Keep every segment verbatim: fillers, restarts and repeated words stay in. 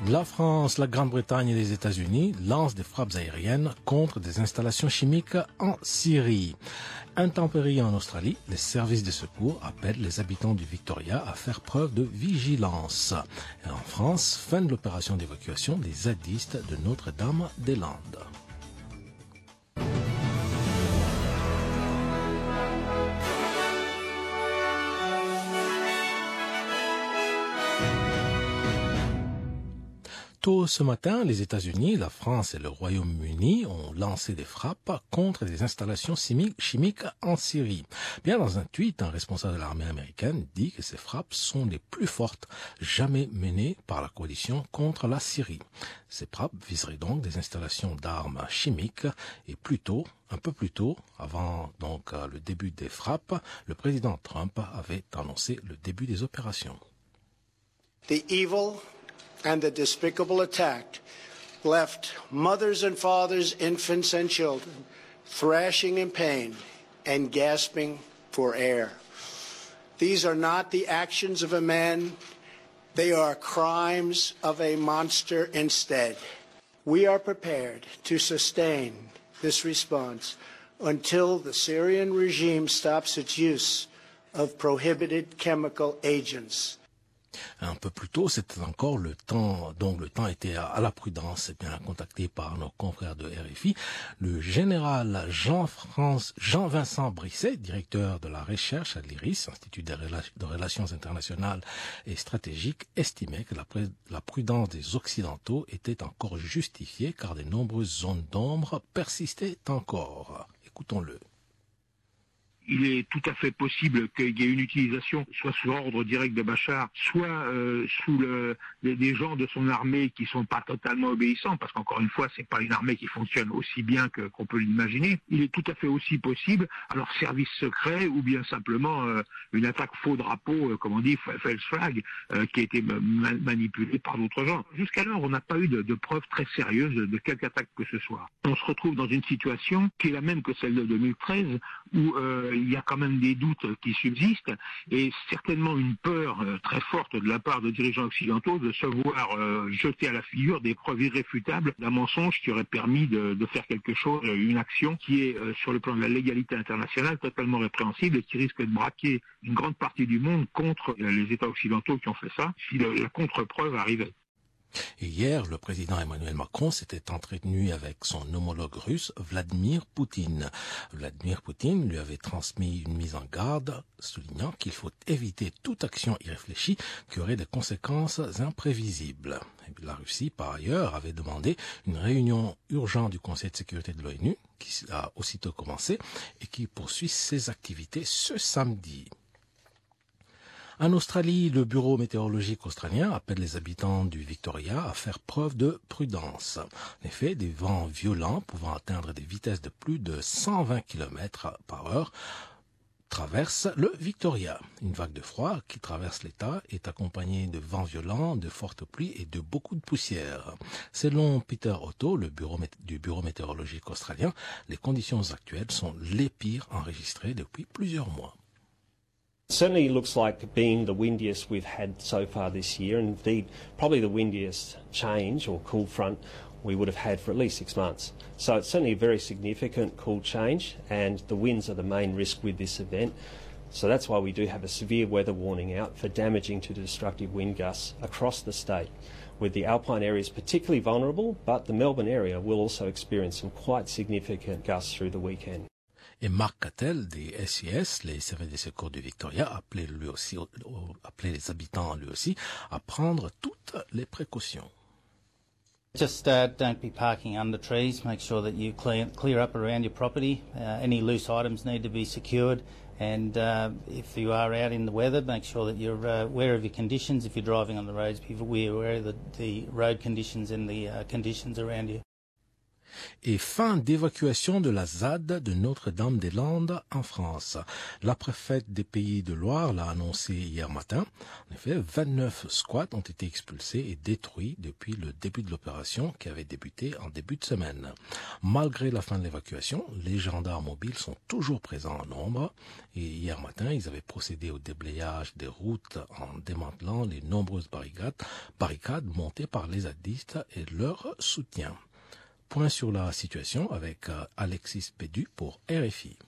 La France, la Grande-Bretagne et les États-Unis lancent des frappes aériennes contre des installations chimiques en Syrie. Intempéries en Australie, les services de secours appellent les habitants du Victoria à faire preuve de vigilance. Et en France, fin de l'opération d'évacuation des zadistes de Notre-Dame-des-Landes. Tôt ce matin, les États-Unis, la France et le Royaume-Uni ont lancé des frappes contre des installations chimiques en Syrie. Bien dans un tweet, un responsable de l'armée américaine dit que ces frappes sont les plus fortes jamais menées par la coalition contre la Syrie. Ces frappes viseraient donc des installations d'armes chimiques et plus tôt, un peu plus tôt, avant donc le début des frappes, le président Trump avait annoncé le début des opérations. The evil and the despicable attack left mothers and fathers, infants and children thrashing in pain and gasping for air. These are not the actions of a man, they are crimes of a monster instead. We are prepared to sustain this response until the Syrian regime stops its use of prohibited chemical agents. Un peu plus tôt, c'était encore le temps, donc le temps était à, à la prudence. C'est bien contacté par nos confrères de R F I. Le général Jean-France, Jean-Vincent Brisset, directeur de la recherche à l'I R I S, Institut de, Rela- de Relations Internationales et Stratégiques, estimait que la, pr- la prudence des Occidentaux était encore justifiée car de nombreuses zones d'ombre persistaient encore. Écoutons-le. Il est tout à fait possible qu'il y ait une utilisation, soit sous ordre direct de Bachar, soit euh, sous le, les, les gens de son armée qui sont pas totalement obéissants, parce qu'encore une fois, c'est pas une armée qui fonctionne aussi bien que, qu'on peut l'imaginer. Il est tout à fait aussi possible, alors service secret ou bien simplement euh, une attaque faux drapeau, euh, comme on dit, false flag, euh, qui a été ma- manipulée par d'autres gens. Jusqu'alors, on n'a pas eu de, de preuves très sérieuses de, de quelque attaque que ce soit. On se retrouve dans une situation qui est la même que celle de deux mille treize, où euh, il y a quand même des doutes qui subsistent et certainement une peur euh, très forte de la part de dirigeants occidentaux de se voir euh, jeter à la figure des preuves irréfutables d'un mensonge qui aurait permis de, de faire quelque chose, une action qui est euh, sur le plan de la légalité internationale totalement répréhensible et qui risque de braquer une grande partie du monde contre euh, les États occidentaux qui ont fait ça si la, la contre-preuve arrivait. Et hier, le président Emmanuel Macron s'était entretenu avec son homologue russe, Vladimir Poutine. Vladimir Poutine lui avait transmis une mise en garde, soulignant qu'il faut éviter toute action irréfléchie qui aurait des conséquences imprévisibles. Et la Russie, par ailleurs, avait demandé une réunion urgente du Conseil de sécurité de l'ONU, qui a aussitôt commencé et qui poursuit ses activités ce samedi. En Australie, le Bureau météorologique australien appelle les habitants du Victoria à faire preuve de prudence. En effet, des vents violents pouvant atteindre des vitesses de plus de cent vingt kilomètres par heure traversent le Victoria. Une vague de froid qui traverse l'État est accompagnée de vents violents, de fortes pluies et de beaucoup de poussière. Selon Peter Otto, le bureau du Bureau météorologique australien, les conditions actuelles sont les pires enregistrées depuis plusieurs mois. Certainly looks like being the windiest we've had so far this year, and indeed probably the windiest change or cool front we would have had for at least six months. So it's certainly a very significant cool change, and the winds are the main risk with this event. So that's why we do have a severe weather warning out for damaging to destructive wind gusts across the state, with the alpine areas particularly vulnerable, but the Melbourne area will also experience some quite significant gusts through the weekend. Et Marc Cattell des S I S, les services de secours du Victoria, appelait lui aussi, appelait les habitants lui aussi à prendre toutes les précautions. Just uh, don't be parking under trees. Make sure that you clear, clear up around your property. Uh, any loose items need to be secured. And uh, if you are out in the weather, make sure that you're uh, aware of your conditions. If you're driving on the roads, be aware of the, the road conditions and the uh, conditions around you. Et fin d'évacuation de la Z A D de Notre-Dame-des-Landes en France. La préfète des Pays de Loire l'a annoncé hier matin. En effet, vingt-neuf squats ont été expulsés et détruits depuis le début de l'opération qui avait débuté en début de semaine. Malgré la fin de l'évacuation, les gendarmes mobiles sont toujours présents en nombre et hier matin, ils avaient procédé au déblayage des routes en démantelant les nombreuses barricades, barricades montées par les zadistes et leur soutien. Point sur la situation avec Alexis Pédu pour R F I.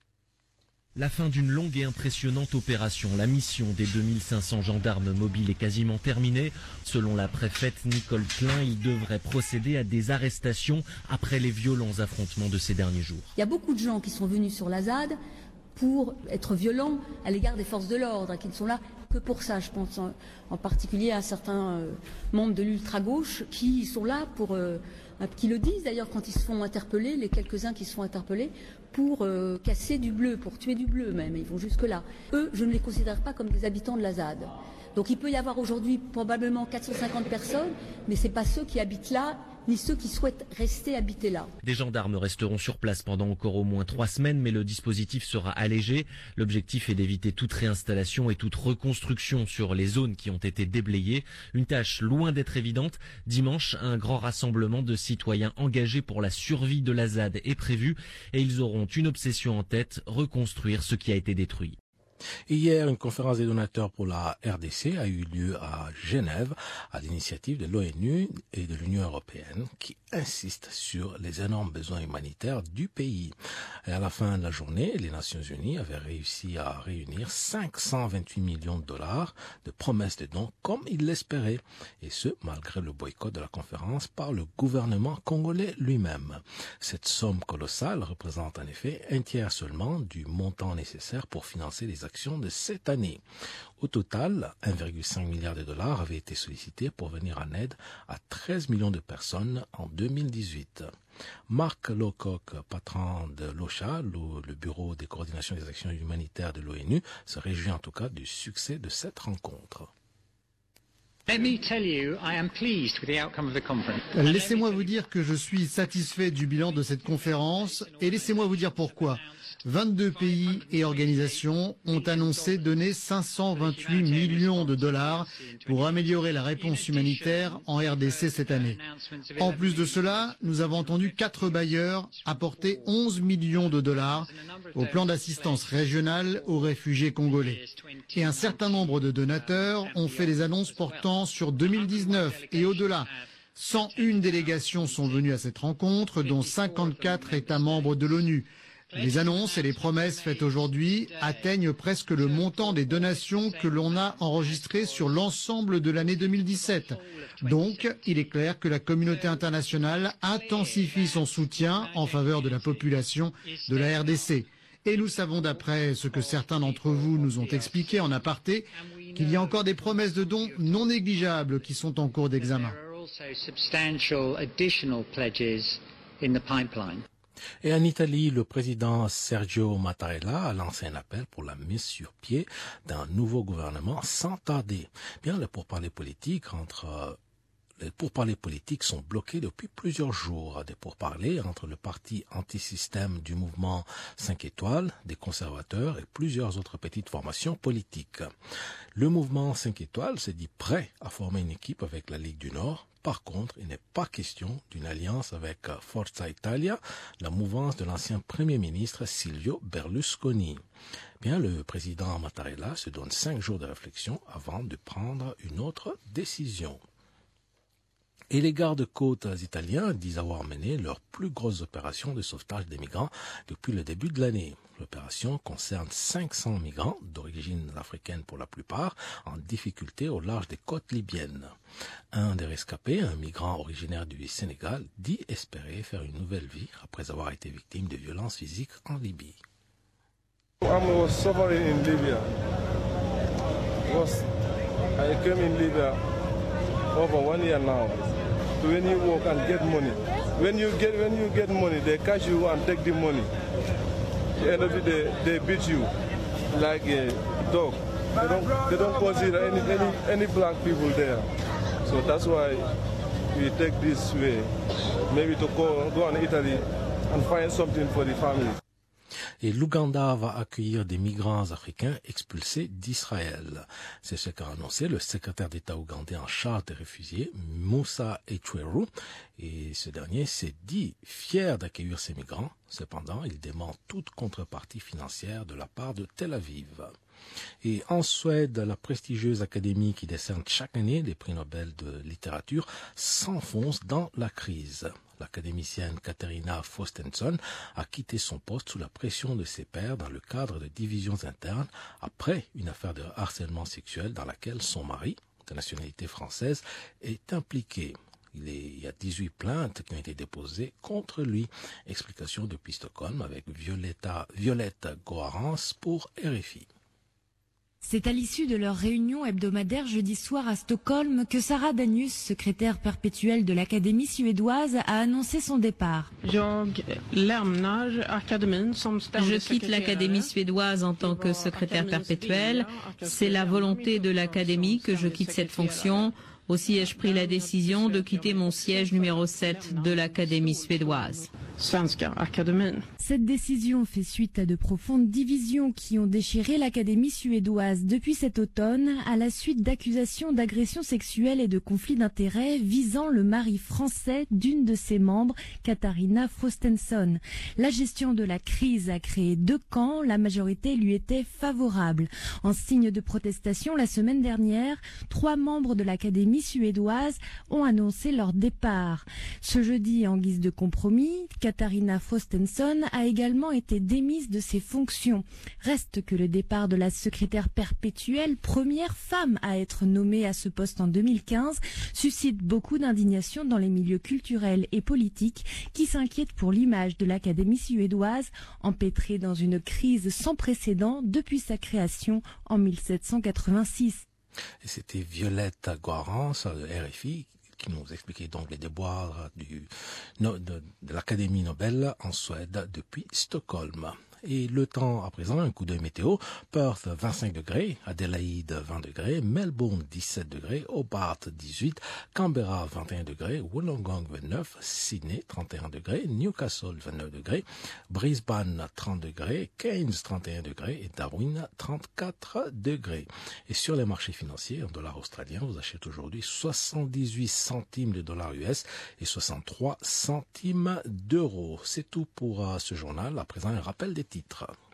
La fin d'une longue et impressionnante opération. La mission des deux mille cinq cents gendarmes mobiles est quasiment terminée. Selon la préfète Nicole Klein, ils devraient procéder à des arrestations après les violents affrontements de ces derniers jours. Il y a beaucoup de gens qui sont venus sur la Z A D pour être violents à l'égard des forces de l'ordre, qui ne sont là que pour ça. Je pense en, en particulier à certains euh, membres de l'ultra-gauche qui sont là pour... Euh, qui le disent d'ailleurs quand ils se font interpeller, les quelques-uns qui se font interpeller, pour euh, casser du bleu, pour tuer du bleu même, ils vont jusque-là. Eux, je ne les considère pas comme des habitants de la Z A D. Donc il peut y avoir aujourd'hui probablement quatre cent cinquante personnes, mais ce n'est pas ceux qui habitent là, ni ceux qui souhaitent rester habités là. Des gendarmes resteront sur place pendant encore au moins trois semaines, mais le dispositif sera allégé. L'objectif est d'éviter toute réinstallation et toute reconstruction sur les zones qui ont été déblayées. Une tâche loin d'être évidente. Dimanche, un grand rassemblement de citoyens engagés pour la survie de la Z A D est prévu et ils auront une obsession en tête, reconstruire ce qui a été détruit. Hier, une conférence des donateurs pour la R D C a eu lieu à Genève à l'initiative de l'ONU et de l'Union européenne qui insistent sur les énormes besoins humanitaires du pays. Et à la fin de la journée, les Nations Unies avaient réussi à réunir cinq cent vingt-huit millions de dollars de promesses de dons comme ils l'espéraient, et ce, malgré le boycott de la conférence par le gouvernement congolais lui-même. Cette somme colossale représente en effet un tiers seulement du montant nécessaire pour financer les actions de cette année. Au total, un virgule cinq milliard de dollars avaient été sollicités pour venir en aide à treize millions de personnes en deux mille dix-huit. Marc Lowcock, patron de l'OCHA, le, le Bureau des coordinations des actions humanitaires de l'ONU, se réjouit en tout cas du succès de cette rencontre. Laissez-moi vous dire que je suis satisfait du bilan de cette conférence et laissez-moi vous dire pourquoi. vingt-deux pays et organisations ont annoncé donner cinq cent vingt-huit millions de dollars pour améliorer la réponse humanitaire en R D C cette année. En plus de cela, nous avons entendu quatre bailleurs apporter onze millions de dollars au plan d'assistance régionale aux réfugiés congolais. Et un certain nombre de donateurs ont fait des annonces portant sur deux mille dix-neuf et au-delà. cent une délégations sont venues à cette rencontre, dont cinquante-quatre États membres de l'ONU. Les annonces et les promesses faites aujourd'hui atteignent presque le montant des donations que l'on a enregistrées sur l'ensemble de l'année deux mille dix-sept. Donc, il est clair que la communauté internationale intensifie son soutien en faveur de la population de la R D C. Et nous savons, d'après ce que certains d'entre vous nous ont expliqué en aparté, qu'il y a encore des promesses de dons non négligeables qui sont en cours d'examen. Et en Italie, le président Sergio Mattarella a lancé un appel pour la mise sur pied d'un nouveau gouvernement sans tarder. Bien, les pourparlers politiques entre Les pourparlers politiques sont bloqués depuis plusieurs jours. Des pourparlers entre le parti anti-système du mouvement cinq étoiles, des conservateurs et plusieurs autres petites formations politiques. Le mouvement cinq étoiles s'est dit prêt à former une équipe avec la Ligue du Nord. Par contre, il n'est pas question d'une alliance avec Forza Italia, la mouvance de l'ancien Premier ministre Silvio Berlusconi. Bien, le président Mattarella se donne cinq jours de réflexion avant de prendre une autre décision. Et les gardes-côtes italiens disent avoir mené leur plus grosse opération de sauvetage des migrants depuis le début de l'année. L'opération concerne cinq cents migrants, d'origine africaine pour la plupart, en difficulté au large des côtes libyennes. Un des rescapés, un migrant originaire du Sénégal, dit espérer faire une nouvelle vie après avoir été victime de violences physiques en Libye. I was suffering in Libya. I came in Libya over one year now. When you work and get money, when you get when you get money, they catch you and take the money. At the end of the day, they beat you like a dog. They don't they don't consider any any any black people there. So that's why we take this way. maybe to go, go on Italy and find something for the family. Et l'Ouganda va accueillir des migrants africains expulsés d'Israël. C'est ce qu'a annoncé le secrétaire d'État ougandais en charge des réfugiés, Moussa Echweru. Et ce dernier s'est dit fier d'accueillir ces migrants. Cependant, il demande toute contrepartie financière de la part de Tel Aviv. Et en Suède, la prestigieuse académie qui décerne chaque année les prix Nobel de littérature s'enfonce dans la crise. L'académicienne Katarina Frostenson a quitté son poste sous la pression de ses pairs dans le cadre de divisions internes après une affaire de harcèlement sexuel dans laquelle son mari, de nationalité française, est impliqué. Il, est, il y a dix-huit plaintes qui ont été déposées contre lui. Explication depuis Stockholm avec Violetta, Violette Goarans pour R F I. C'est à l'issue de leur réunion hebdomadaire jeudi soir à Stockholm que Sarah Danius, secrétaire perpétuelle de l'Académie suédoise, a annoncé son départ. Je quitte l'Académie suédoise en tant que secrétaire perpétuelle. C'est la volonté de l'Académie que je quitte cette fonction. Aussi ai-je pris la décision de quitter mon siège numéro sept de l'Académie suédoise. Cette décision fait suite à de profondes divisions qui ont déchiré l'Académie suédoise depuis cet automne à la suite d'accusations d'agression sexuelle et de conflits d'intérêts visant le mari français d'une de ses membres, Katarina Frostenson. La gestion de la crise a créé deux camps, la majorité lui était favorable. En signe de protestation, la semaine dernière, trois membres de l'Académie suédoise ont annoncé leur départ. Ce jeudi, en guise de compromis, Katarina Frostenson a également été démise de ses fonctions. Reste que le départ de la secrétaire perpétuelle, première femme à être nommée à ce poste en deux mille quinze, suscite beaucoup d'indignation dans les milieux culturels et politiques qui s'inquiètent pour l'image de l'Académie suédoise, empêtrée dans une crise sans précédent depuis sa création en mille sept cent quatre-vingt-six. Et c'était Violette Goarans de R F I qui nous expliquait donc les déboires du, de, de l'Académie Nobel en Suède depuis Stockholm. Et le temps à présent, un coup d'œil météo. Perth vingt-cinq degrés, Adélaïde vingt degrés, Melbourne dix-sept degrés, Hobart dix-huit, Canberra vingt et un degrés, Wollongong vingt-neuf, Sydney trente et un degrés, Newcastle vingt-neuf degrés, Brisbane trente degrés, Cairns trente et un degrés et Darwin trente-quatre degrés. Et sur les marchés financiers, en dollars australiens, vous achetez aujourd'hui soixante-dix-huit centimes de dollars U S et soixante-trois centimes d'euros. C'est tout pour uh, ce journal. À présent, un rappel des titres.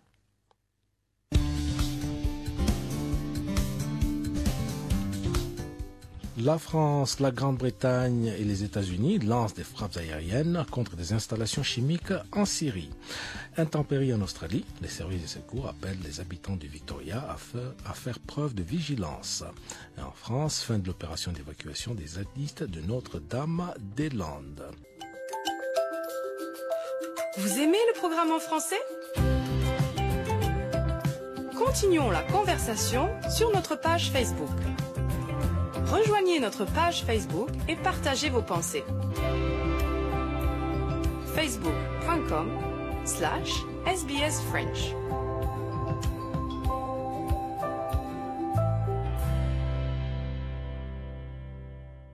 La France, la Grande-Bretagne et les États-Unis lancent des frappes aériennes contre des installations chimiques en Syrie. Intempéries en Australie, les services de secours appellent les habitants du Victoria à faire, à faire preuve de vigilance. Et en France, fin de l'opération d'évacuation des zadistes de Notre-Dame-des-Landes. Vous aimez le programme en français ? Continuons la conversation sur notre page Facebook. Rejoignez notre page Facebook et partagez vos pensées. facebook point com slash S B S French